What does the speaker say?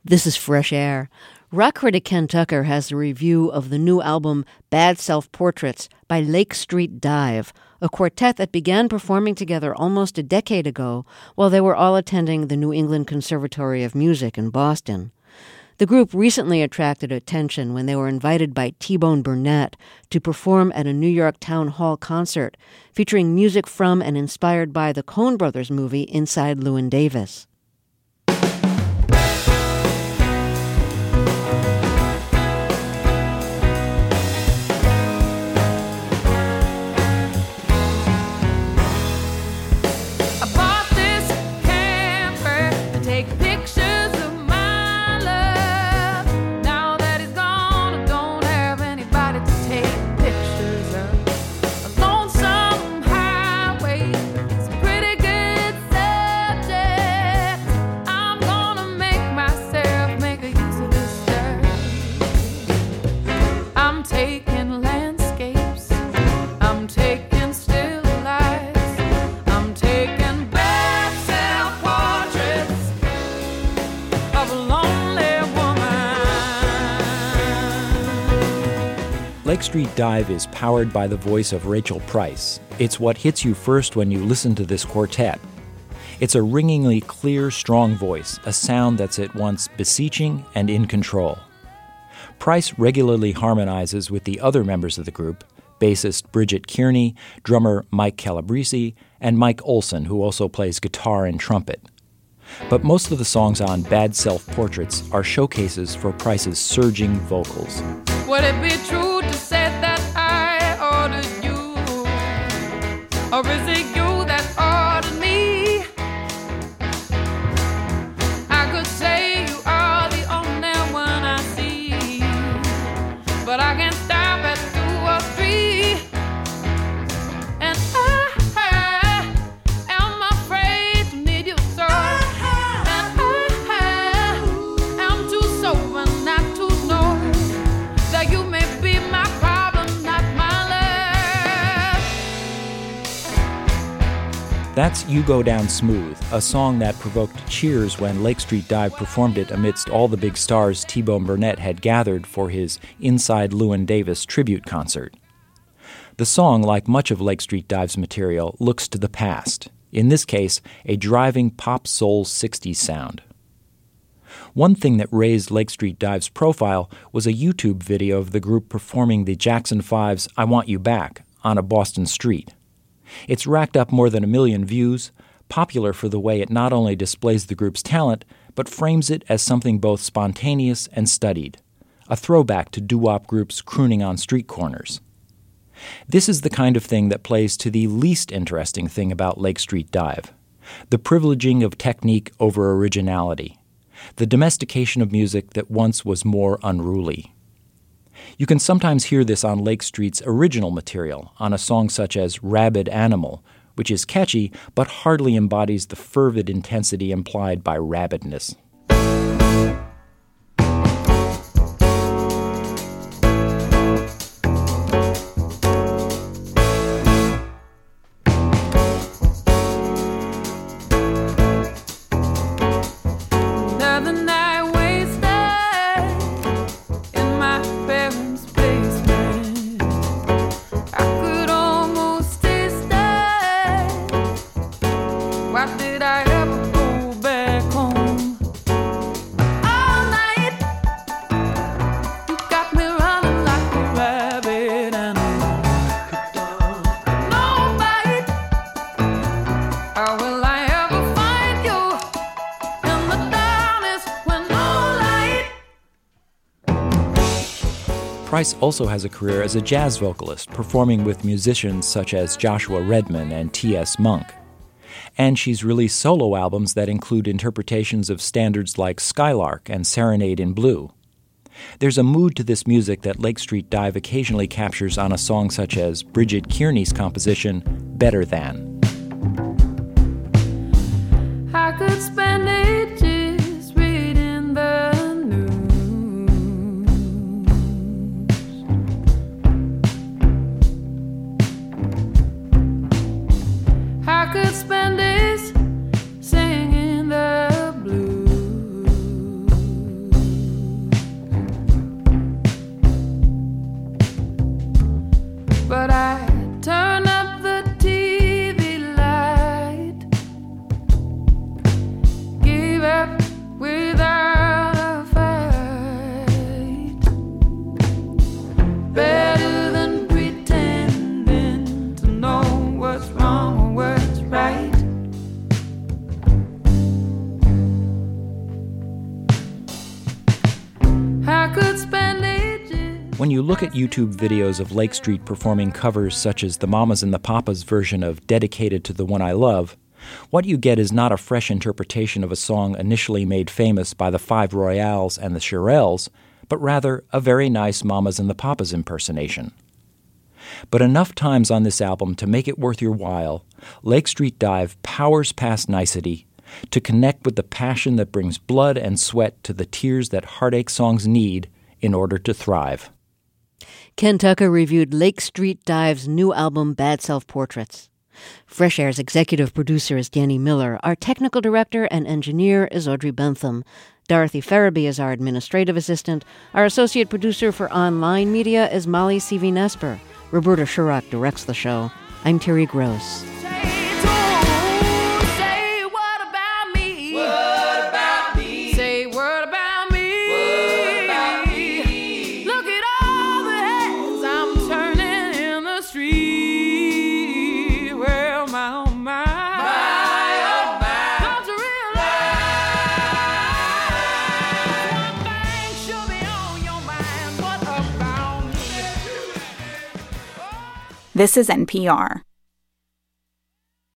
This is Fresh Air. Rock critic Ken Tucker has a review of the new album Bad Self-Portraits by Lake Street Dive, a quartet that began performing together almost a decade ago while they were all attending the New England Conservatory of Music in Boston. The group recently attracted attention when they were invited by T-Bone Burnett to perform at a New York Town Hall concert featuring music from and inspired by the Coen Brothers movie Inside Llewyn Davis. Lake Street Dive is powered by the voice of Rachel Price. It's what hits you first when you listen to this quartet. It's a ringingly clear, strong voice, a sound that's at once beseeching and in control. Price regularly harmonizes with the other members of the group, bassist Bridget Kearney, drummer Mike Calabrese, and Mike Olson, who also plays guitar and trumpet. But most of the songs on Bad Self-Portraits are showcases for Price's surging vocals. Would it be true to say that I ordered you? Or is it you that ordered me? I could say you are the only one I see, but I can't stop at 2 or 3. And I am afraid to need you so. And I am too sober not to know that you may be my problem, not my love. That's You Go Down Smooth, a song that provoked cheers when Lake Street Dive performed it amidst all the big stars T-Bone Burnett had gathered for his Inside Llewyn Davis tribute concert. The song, like much of Lake Street Dive's material, looks to the past, in this case, a driving pop-soul 60s sound. One thing that raised Lake Street Dive's profile was a YouTube video of the group performing the Jackson 5's I Want You Back on a Boston street. It's racked up more than 1 million views, popular for the way it not only displays the group's talent, but frames it as something both spontaneous and studied, a throwback to doo-wop groups crooning on street corners. This is the kind of thing that plays to the least interesting thing about Lake Street Dive, the privileging of technique over originality, the domestication of music that once was more unruly. You can sometimes hear this on Lake Street's original material, on a song such as Rabid Animal, which is catchy but hardly embodies the fervid intensity implied by rabidness. Price also has a career as a jazz vocalist, performing with musicians such as Joshua Redman and T.S. Monk. And she's released solo albums that include interpretations of standards like Skylark and Serenade in Blue. There's a mood to this music that Lake Street Dive occasionally captures on a song such as Bridget Kearney's composition, Better Than. I could spend ages reading the news. I could spend days singing the blues. When you look at YouTube videos of Lake Street performing covers such as the Mamas and the Papas version of Dedicated to the One I Love, what you get is not a fresh interpretation of a song initially made famous by the Five Royales and the Shirelles, but rather a very nice Mamas and the Papas impersonation. But enough times on this album to make it worth your while, Lake Street Dive powers past nicety to connect with the passion that brings blood and sweat to the tears that heartache songs need in order to thrive. Ken Tucker reviewed Lake Street Dive's new album, Bad Self-Portraits. Fresh Air's executive producer is Danny Miller. Our technical director and engineer is Audrey Bentham. Dorothy Farabee is our administrative assistant. Our associate producer for online media is Molly C.V. Roberta Shurock directs the show. I'm Terry Gross. This is NPR.